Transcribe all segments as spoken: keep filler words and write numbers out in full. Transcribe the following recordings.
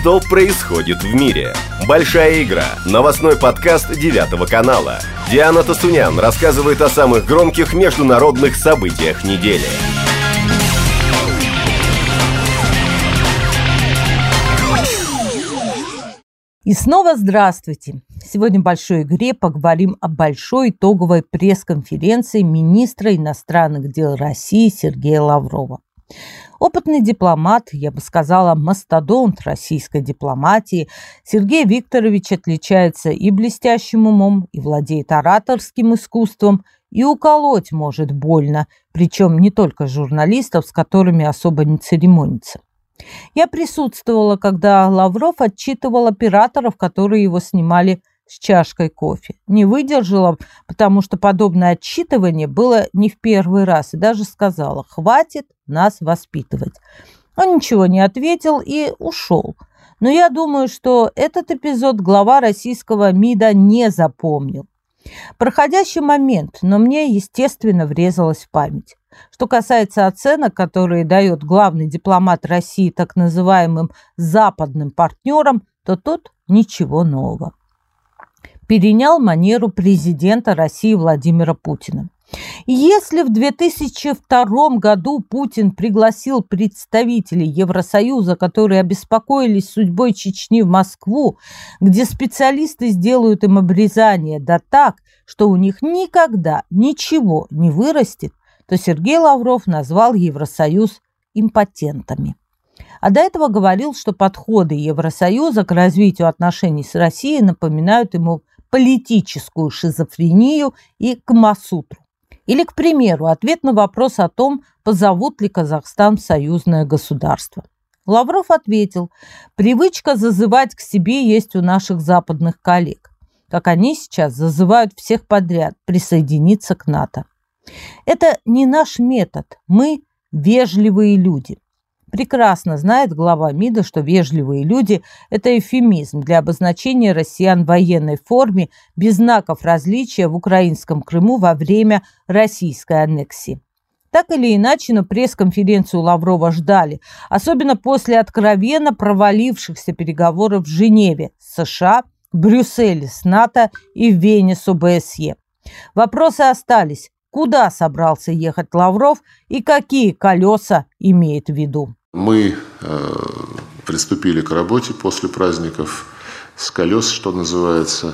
Что происходит в мире? Большая игра. Новостной подкаст девятого канала. Диана Тасунян рассказывает о самых громких международных событиях недели. И снова здравствуйте! Сегодня в большой игре поговорим о большой итоговой пресс-конференции министра иностранных дел России Сергея Лаврова. Опытный дипломат, я бы сказала, мастодонт российской дипломатии, Сергей Викторович отличается и блестящим умом, и владеет ораторским искусством, и уколоть может больно, причем не только журналистов, с которыми особо не церемонится. Я присутствовала, когда Лавров отчитывал операторов, которые его снимали с чашкой кофе. Не выдержала, потому что подобное отчитывание было не в первый раз, и даже сказала: «Хватит нас воспитывать». Он ничего не ответил и ушел. Но я думаю, что этот эпизод глава российского МИДа не запомнил. Проходящий момент, но мне, естественно, врезалось в память. Что касается оценок, которые дает главный дипломат России так называемым западным партнерам, то тут ничего нового. Перенял манеру президента России Владимира Путина. Если в две тысячи втором году Путин пригласил представителей Евросоюза, которые обеспокоились судьбой Чечни, в Москву, где специалисты сделают им обрезание, да так, что у них никогда ничего не вырастет, то Сергей Лавров назвал Евросоюз импотентами. А до этого говорил, что подходы Евросоюза к развитию отношений с Россией напоминают ему политическую шизофрению и камасутру. Или, к примеру, ответ на вопрос о том, позовут ли Казахстан в союзное государство. Лавров ответил: привычка зазывать к себе есть у наших западных коллег, как они сейчас зазывают всех подряд присоединиться к НАТО. Это не наш метод, мы вежливые люди. Прекрасно знает глава МИДа, что вежливые люди – это эвфемизм для обозначения россиян в военной форме без знаков различия в украинском Крыму во время российской аннексии. Так или иначе, но пресс-конференцию Лаврова ждали, особенно после откровенно провалившихся переговоров в Женеве с США, в Брюсселе с НАТО и в Вене с О Бэ С Е. Вопросы остались. Куда собрался ехать Лавров и какие колеса имеет в виду? Мы э, приступили к работе после праздников с колес, что называется,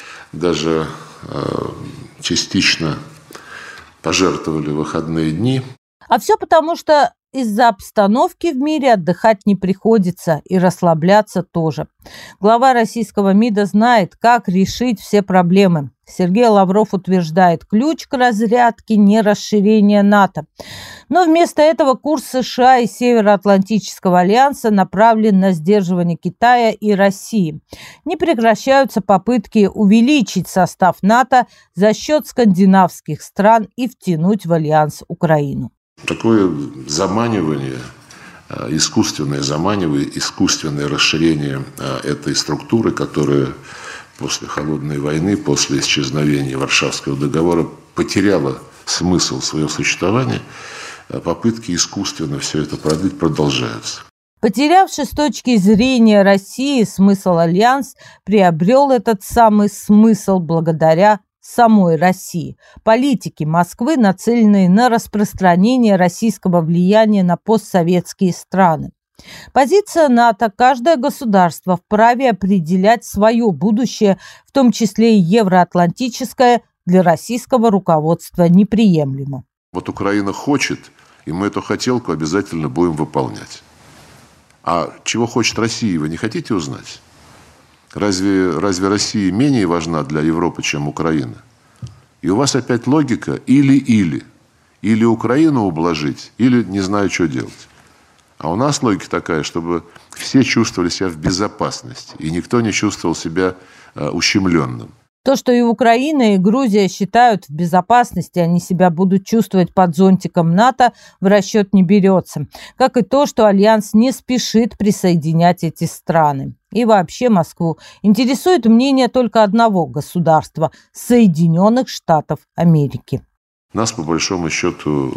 даже э, частично пожертвовали выходные дни. А все потому, что из-за обстановки в мире отдыхать не приходится и расслабляться тоже. Глава российского МИДа знает, как решить все проблемы. Сергей Лавров утверждает, ключ к разрядке не расширение НАТО. Но вместо этого курс США и Североатлантического альянса направлен на сдерживание Китая и России. Не прекращаются попытки увеличить состав НАТО за счет скандинавских стран и втянуть в альянс Украину. Такое заманивание, искусственное заманивание, искусственное расширение этой структуры, которая после холодной войны, после исчезновения Варшавского договора потеряла смысл своего существования, попытки искусственно все это продлить продолжаются. Потерявший с точки зрения России смысл альянс, приобрел этот самый смысл благодаря самой России. Политики Москвы, нацеленные на распространение российского влияния на постсоветские страны. Позиция НАТО: каждое государство вправе определять свое будущее, в том числе и евроатлантическое, для российского руководства неприемлемо. Вот Украина хочет, и мы эту хотелку обязательно будем выполнять. А чего хочет Россия, вы не хотите узнать? Разве, разве Россия менее важна для Европы, чем Украина? И у вас опять логика или-или. Или Украину ублажить, или не знаю, что делать. А у нас логика такая, чтобы все чувствовали себя в безопасности, и никто не чувствовал себя э, ущемленным. То, что и Украина, и Грузия считают в безопасности, они себя будут чувствовать под зонтиком НАТО, в расчет не берется. Как и то, что Альянс не спешит присоединять эти страны. И вообще Москву интересует мнение только одного государства – Соединенных Штатов Америки. Нас, по большому счету,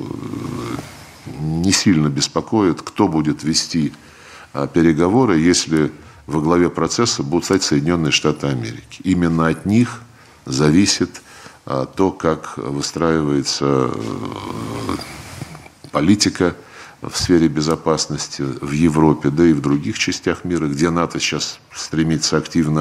не сильно беспокоит, кто будет вести переговоры, если во главе процесса будут стоять Соединенные Штаты Америки. Именно от них зависит то, как выстраивается политика в сфере безопасности в Европе, да и в других частях мира, где НАТО сейчас стремится активно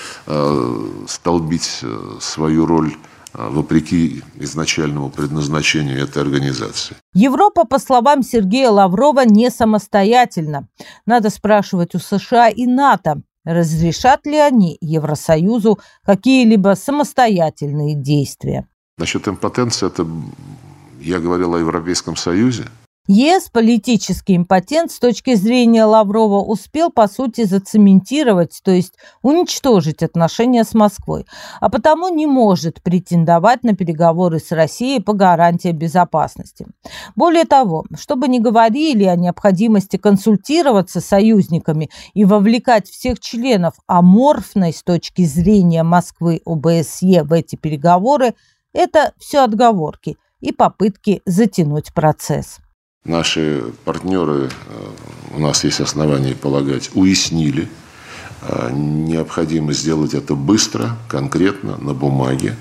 столбить свою роль вопреки изначальному предназначению этой организации. Европа, по словам Сергея Лаврова, не самостоятельна. Надо спрашивать у США и НАТО, разрешат ли они Евросоюзу какие-либо самостоятельные действия. Насчет импотенции, это я говорил о Европейском Союзе. ЕС политический импотент с точки зрения Лаврова успел, по сути, зацементировать, то есть уничтожить отношения с Москвой, а потому не может претендовать на переговоры с Россией по гарантиям безопасности. Более того, что бы ни говорили о необходимости консультироваться с союзниками и вовлекать всех членов аморфной с точки зрения Москвы ОБСЕ в эти переговоры, это все отговорки и попытки затянуть процесс. Наши партнеры, у нас есть основания полагать, уяснили необходимость сделать это быстро, конкретно, на бумаге.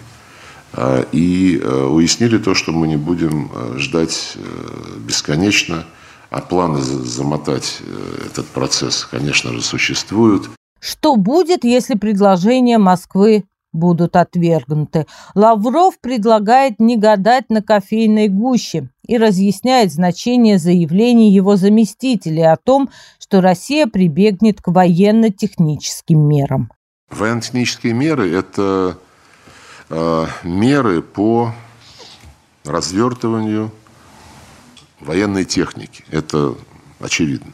И уяснили то, что мы не будем ждать бесконечно, а планы замотать этот процесс, конечно же, существуют. Что будет, если предложения Москвы будут отвергнуты? Лавров предлагает не гадать на кофейной гуще и разъясняет значение заявлений его заместителей о том, что Россия прибегнет к военно-техническим мерам. Военно-технические меры – это э, меры по развертыванию военной техники. Это очевидно.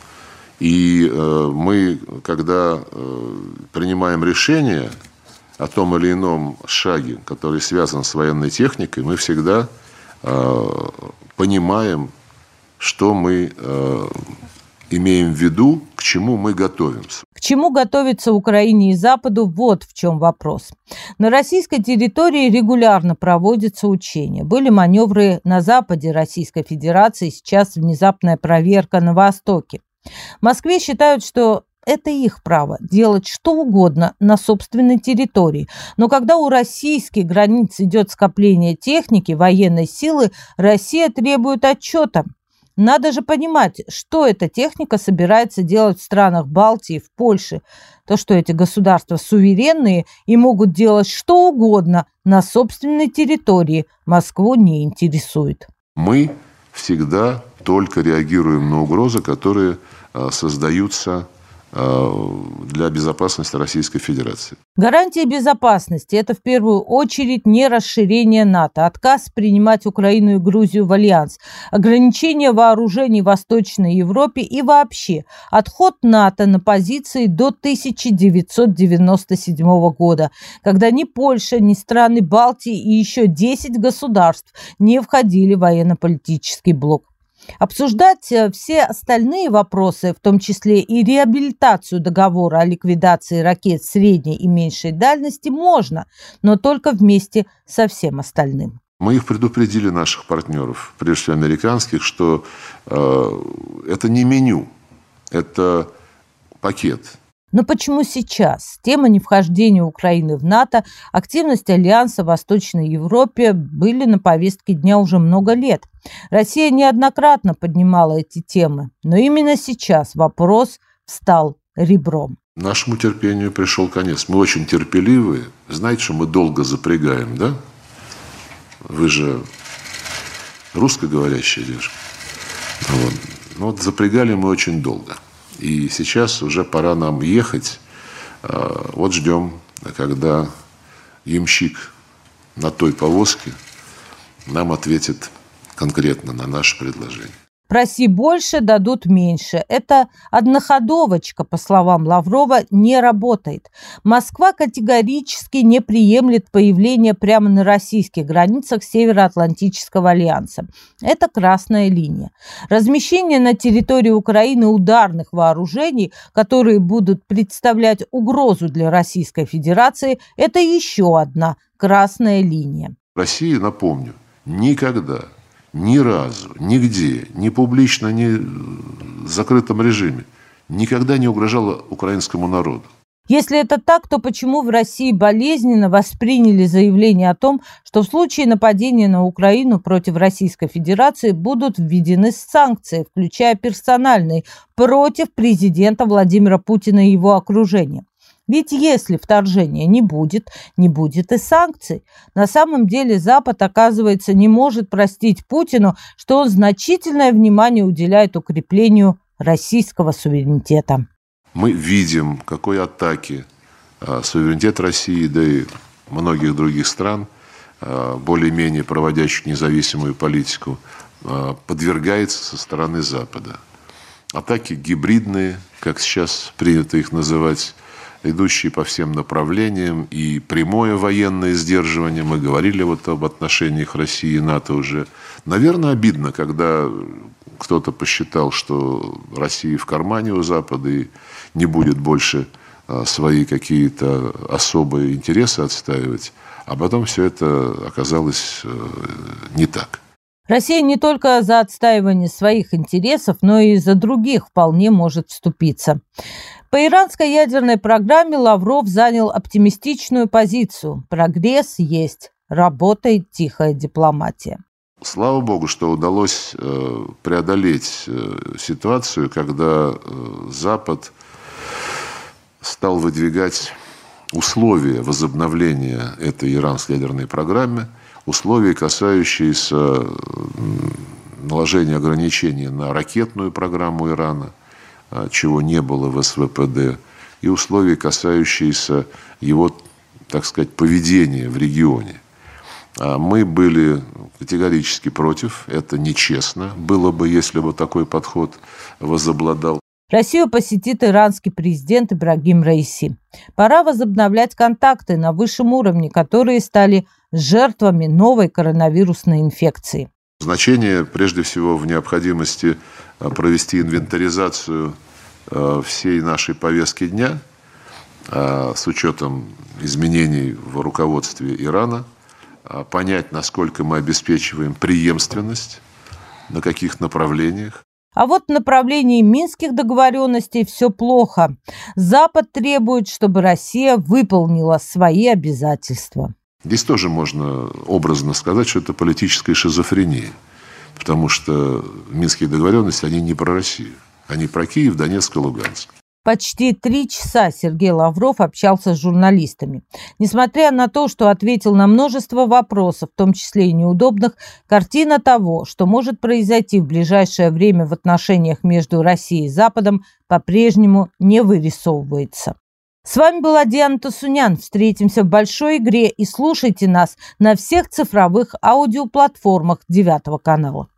И э, мы, когда э, принимаем решение о том или ином шаге, который связан с военной техникой, мы всегда э, понимаем, что мы э, имеем в виду, к чему мы готовимся. К чему готовится Украине и Западу, вот в чем вопрос. На российской территории регулярно проводятся учения. Были маневры на западе Российской Федерации, сейчас внезапная проверка на востоке. В Москве считают, что это их право делать что угодно на собственной территории. Но когда у российских границ идет скопление техники, военной силы, Россия требует отчета. Надо же понимать, что эта техника собирается делать в странах Балтии, в Польше. То, что эти государства суверенные и могут делать что угодно на собственной территории, Москву не интересует. Мы всегда только реагируем на угрозы, которые создаются для безопасности Российской Федерации. Гарантия безопасности – это в первую очередь не расширение НАТО, отказ принимать Украину и Грузию в альянс, ограничение вооружений в Восточной Европе и вообще отход НАТО на позиции до тысяча девятьсот девяносто седьмого года, когда ни Польша, ни страны Балтии и еще десять государств не входили в военно-политический блок. Обсуждать все остальные вопросы, в том числе и реабилитацию договора о ликвидации ракет средней и меньшей дальности, можно, но только вместе со всем остальным. Мы их предупредили, наших партнеров, прежде всего американских, что э, это не меню, это пакет. Но почему сейчас? Тема невхождения Украины в НАТО, активность Альянса в Восточной Европе были на повестке дня уже много лет. Россия неоднократно поднимала эти темы, но именно сейчас вопрос встал ребром. Нашему терпению пришел конец. Мы очень терпеливые. Знаете, что мы долго запрягаем, да? Вы же русскоговорящая девушка. Вот. Ну, вот запрягали мы очень долго. И сейчас уже пора нам ехать. Вот ждем, когда ямщик на той повозке нам ответит конкретно на наше предложение. Проси больше, дадут меньше. Это одноходовочка, по словам Лаврова, не работает. Москва категорически не приемлет появление прямо на российских границах Североатлантического альянса. Это красная линия. Размещение на территории Украины ударных вооружений, которые будут представлять угрозу для Российской Федерации, это еще одна красная линия. Россия, напомню, никогда... Ни разу, нигде, ни публично, ни в закрытом режиме никогда не угрожала украинскому народу. Если это так, то почему в России болезненно восприняли заявление о том, что в случае нападения на Украину против Российской Федерации будут введены санкции, включая персональные, против президента Владимира Путина и его окружения? Ведь если вторжения не будет, не будет и санкций. На самом деле Запад, оказывается, не может простить Путину, что он значительное внимание уделяет укреплению российского суверенитета. Мы видим, какой атаки а, суверенитет России, да и многих других стран, а, более-менее проводящих независимую политику, а, подвергается со стороны Запада. Атаки гибридные, как сейчас принято их называть, идущие по всем направлениям, и прямое военное сдерживание. Мы говорили вот об отношениях России и НАТО уже. Наверное, обидно, когда кто-то посчитал, что Россия в кармане у Запада и не будет больше свои какие-то особые интересы отстаивать, а потом все это оказалось не так. Россия не только за отстаивание своих интересов, но и за других вполне может вступиться. По иранской ядерной программе Лавров занял оптимистичную позицию. Прогресс есть, работает тихая дипломатия. Слава богу, что удалось преодолеть ситуацию, когда Запад стал выдвигать условия возобновления этой иранской ядерной программы, условия, касающиеся наложения ограничений на ракетную программу Ирана, чего не было в эс вэ пэ дэ, и условия, касающиеся его, так сказать, поведения в регионе. Мы были категорически против, это нечестно было бы, если бы такой подход возобладал. Россию посетит иранский президент Ибрагим Раиси. Пора возобновлять контакты на высшем уровне, которые стали жертвами новой коронавирусной инфекции. Значение прежде всего в необходимости провести инвентаризацию всей нашей повестки дня с учетом изменений в руководстве Ирана, понять, насколько мы обеспечиваем преемственность, на каких направлениях. А вот в направлении минских договоренностей все плохо. Запад требует, чтобы Россия выполнила свои обязательства. Здесь тоже можно образно сказать, что это политическая шизофрения, потому что минские договоренности, они не про Россию, они про Киев, Донецк и Луганск. Почти три часа Сергей Лавров общался с журналистами. Несмотря на то, что ответил на множество вопросов, в том числе и неудобных, картина того, что может произойти в ближайшее время в отношениях между Россией и Западом, по-прежнему не вырисовывается. С вами была Диана Тасунян. Встретимся в большой игре и слушайте нас на всех цифровых аудиоплатформах девятого канала.